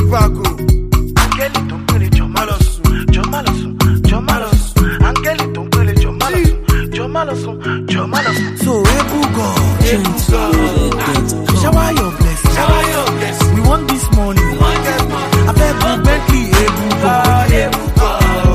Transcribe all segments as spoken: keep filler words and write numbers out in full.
Paco. Angelito pele jo malosun, jo malosun, jo malosun. Angelito pele jo malosun, jo malosun, jo malosun. So Ebugo, Ebugo, shower your blessing, shower your blessing. We want this money, we want that money. I beg you, Bentley, Ebugo, Ebugo.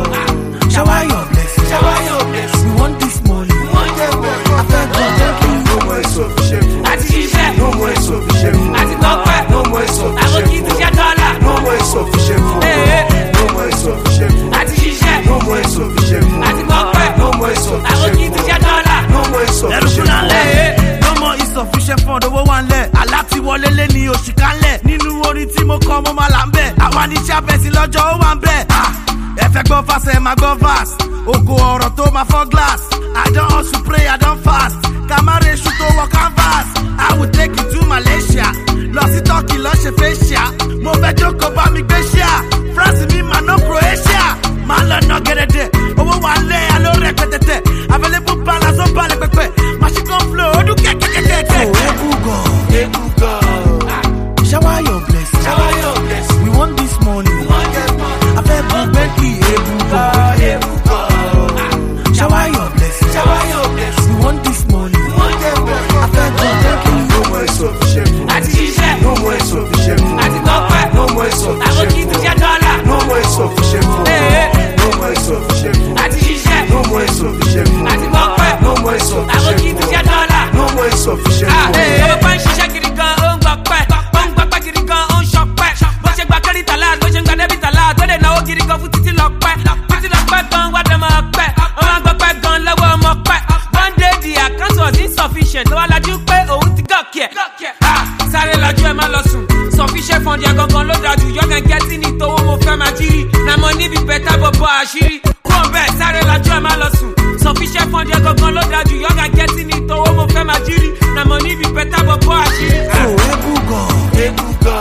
Shower your blessing, shower your blessing. We want this money, we want that money. I beg you, Bentley. No more insufficient. Ati ṣiṣẹ́, no more insufficient. Ati gbọ́pẹ́, no more insufficient. Àwọn kì í tún jẹ́ dọ́là. No more insufficient. No more insufficient. Ati ṣiṣẹ́, no more insufficient. Ati gbọ́pẹ́, no more insufficient. Àwọn kì í tún jẹ́ dọ́là. No more insufficient. No more insufficient fund, owó wà ńlẹ̀. Àlá ti wọlé lé ní oṣù kanlẹ̀. Nínú orin tí mo kọ, mo máa là ń bẹ̀. Àwa ní sábẹ́sì lọ́jọ́ ó wà ń bẹ̀. Ẹ fẹ́ gbọ́ fast, ẹ máa gbọ́ fast. Ògo ọ̀rọ̀ tó máa fọ́ glass. I don hustle pray, I don fast. Kamare shoot to work canvas. I will take you to Malaysia. Lọ sí Turkey, lọ ṣe facial. Mo fẹ́ jókòó bá mi gbé ṣíà. France mi máa ná Croatia. Máa lọ ná gẹ́dẹ́dẹ́. Owó wà lẹ́ àlọ́ rẹpẹtẹtẹ. Available balance ó balẹ̀ pẹpẹ. Machine gun flow, ó dún kẹ́kẹ́kẹ́kẹ́. Oh, Ebugo, Ebugo. Shower your blessing. Shower your blessing. We want this money. We want that money. I beg you, Bentley, Ebugo. Ebugo. Shower your blessing. Shower your blessing. We want this money. We want that money. I beg you, Bentley. No more insufficient. Ati ṣiṣẹ́, No more insufficient. Ati gbọ́pẹ́, No more insufficient. Àwọn kì í tún jẹ́ dọ́là. No more insufficient. No more insufficient. Àti ṣiṣẹ́, No more insufficient. Àti gbọ́pẹ́, No more insufficient. Àwọn kì í tún jẹ́ dọ́là. No more insufficient. Ọmọ bá ń ṣiṣẹ́ gidi gan, ó ń gbọ́pẹ́. Ó ń gbọ́pẹ́ gidi gan, ó ń ṣọpẹ́. Bó ṣe gba kẹ́rìtà láàd, bó ṣe ń gba dẹ́bìtà láàd, tó lè náwó gidi gan fún títí lọ́pẹ́. Títí lọ́pẹ́ gan, wá dẹ̀ máa pẹ́. Ó máa ń gbọ́pẹ́ gan lọ́wọ́ ọmọ pẹ́. One day the account was insufficient. Tó wá lajú pé òun ti gọ̀kì ẹ̀. Sáré lajú ẹ̀ má lọ sùn. Sufficient fund yẹn gangan ló dájú. Yọ̀gàn gẹ́tì ní tówó mo fẹ́ máa jírí. Na mo níbi bẹ́tà bọ̀bọ̀ àṣírí. Kúrò bẹ́ẹ̀ sáré lajú ẹ̀ má lọ sùn. Sufficient fund yẹn gangan ló dájú. Yọ̀gàn gẹ́tì ní tówó mo fẹ́ máa jírí. Na mo níbi bẹ́tà bọ̀bọ̀ àṣírí. Oh, Ebugo, Ebugo.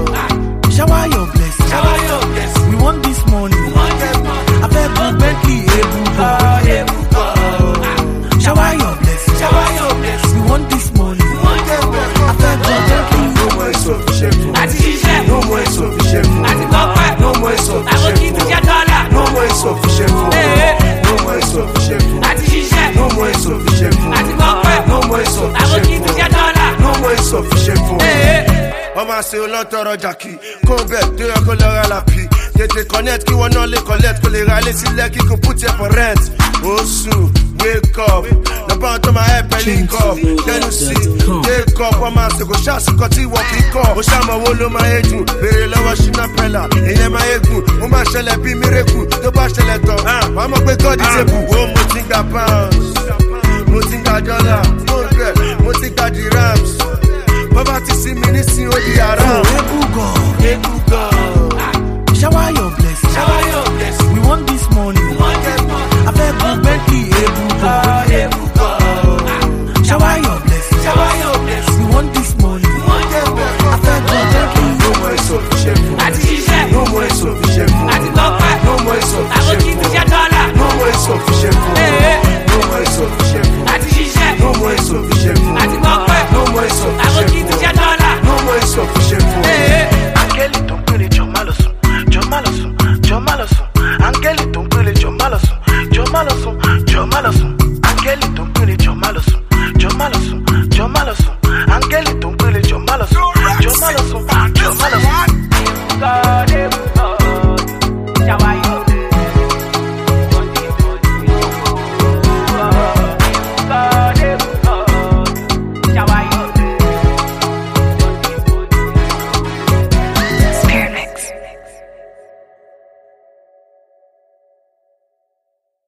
shower your blessing. Shower your blessing. We want this money. We want that money. I beg you, Bentley, Ebugo. Ebugo. Shower your blessing. Shower your blessing. We want this money. We want that money. I beg you, Bentley. No more insufficient. Àti ṣiṣẹ́, No more insufficient. Àti gbọ́pẹ́, No more insufficient. Àwọn kì í tún jẹ́ dọ́là. No more insufficient. No more insufficient. Àti ṣiṣẹ́, No more insufficient. Àti gbọ́pẹ́, No more Àwọn kì í tún insufficient. jẹ́ dọ́là. No more insufficient. Wọ́n máa ṣe olóńtọ̀rọ̀ jàkì kó bẹ́ẹ̀ tó yẹ kó lọ ra làpì. Tètè connect kí wọ́n náà lè collect kó lè ra ilé sílẹ̀ kí kò put here for rent. Oṣù wake up lọ́pọ̀ àwọn tó máa help ẹ link up. Tẹ́nu sí wake up wọ́n máa ṣe kò ṣàṣìkò tí wọ́n fi kọ́. Ó ṣàmọ̀wó ló máa yé jù béèrè lọ́wọ́ Shina Pellar. Ìyẹn máa yé gùn ó máa ṣẹlẹ̀ bí miracle tó bá ṣẹlẹ̀ tán. Wọ́n mọ̀ pé God is able. Wo mo ti gba pounds, mo ti gba dollar, mo gbẹ, mo ti gba dirhams. Baba ti see me nísìn ó di ara. Oh, Ebugo, Ebugo. shower your blessing. Shower your blessing. We want this money. We want that money. I beg you, Bentley, Ebugo. Ebugo. Shower your blessing. Shower your blessing. We want this money. We want that money. I beg you, Bentley. No more insufficient. Àti ṣiṣẹ́, No more insufficient. Àti gbọ́pẹ́, No more Àwọn kì í tún insufficient. jẹ́ dọ́là. No more insufficient. No more insufficient. Àti ṣiṣẹ́, No more insufficient. Àti gbọ́pẹ́, No more Àwọn kì í tún insufficient.